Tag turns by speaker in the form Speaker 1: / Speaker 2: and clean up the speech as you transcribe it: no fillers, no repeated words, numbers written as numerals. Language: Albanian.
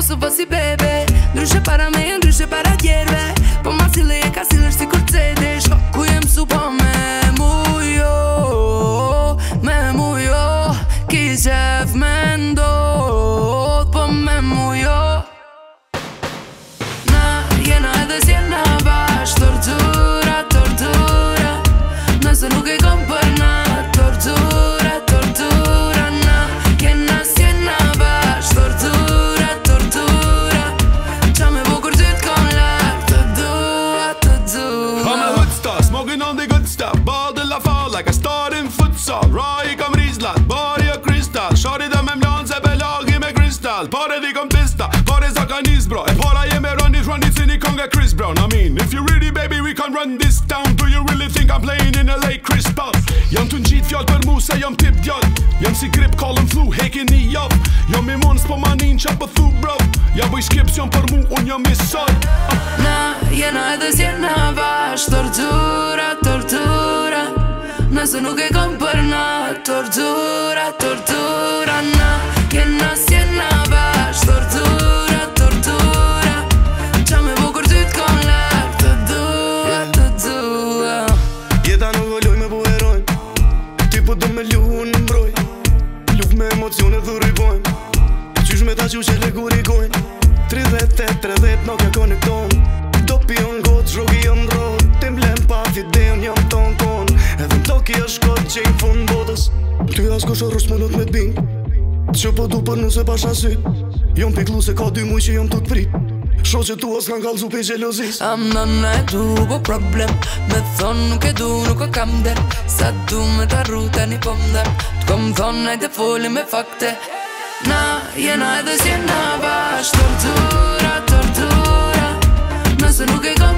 Speaker 1: su fossi bebe. Ndryshe para me, ndryshe para tjerve. Po ma sile e ka sile si kur cede. Shko ku jem su po me mujo. Me mujo. Ki qef me ndodh po me mujo. Na jena edhe s'jena bash. Tortura, tortura. Nëse nuk e kom për na. Tortura, tortura. Na jena s'jena bash. Tortura, tortura. Qa me bu kur ty t'kom lak. Të dua, të dua.
Speaker 2: I'm a hood star, smoking on the good stuff. Ball de la fall like I start in futsal. Raj kam rizlat, bari o kristal. Shari dhe me mlan se belagi me kristal. Pare di kom pista, pare za ka nis bro. E para jeme run it sini konga Chris Brown. I mean, if you really baby we can run this town. Do you really think I'm playing in LA Crystal? Jam të ngjit fjall për mu se jam tip djall. Jam si grip call flu, hekin një jap. Jam i mons po manin qa po thu bro. Ja bëj skips jam për mu, unë jam i sot.
Speaker 1: Na jena edhe s'jena bash. Tortura, tortura. Nëse nuk e kom për na. Tortura, tortura. Na jena s'jena bash. Tortura, tortura. Qa me bu kur ty t'kom lak. Të dua, të dua.
Speaker 3: Jeta nuk o luj me bu herojnë. Ti po du me lu unë mbroj. Luf me emocione dhuribojnë. Qysh me ta qu që legurigojnë. 30 nuk e konekton. Do pion gotë shrogi jëm rrot. Tim blem pa videon jam ton kon. Edhe m'toki është kod që i fund botës. Ty as kush rrës më not me t'bin. Që po du për nuse pasha syt. Jom piklu se ka 2 muj që jom t'ut prit. Shoqet tu as kan kalzu pe gjelozis.
Speaker 1: Am nana e du po problem. Me thon nuk e du, nuk e kam der. Sa du me t'arru tani po mder. T'kom thon najte foli me fakte. Na jena edhe s'jena bash. Tortura, tortura. Nëse nuk e kom